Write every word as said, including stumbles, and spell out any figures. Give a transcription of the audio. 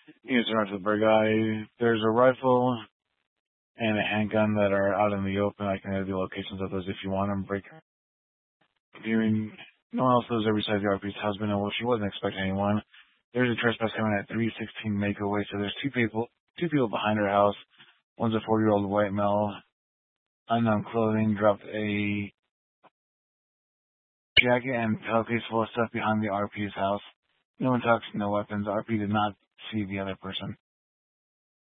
Units are to the bird guy. There's a rifle and a handgun that are out in the open. I can have the locations of those if you want them. Break. Viewing. No one else lives there besides the R P's husband, and well, she wasn't expecting anyone. There's a trespass coming at three sixteen Makeaway, so there's two people, two people behind her house. One's a forty-year-old white male, unknown clothing, dropped a jacket and pillowcase full of stuff behind the R P's house. No one talks, no weapons. R P did not see the other person.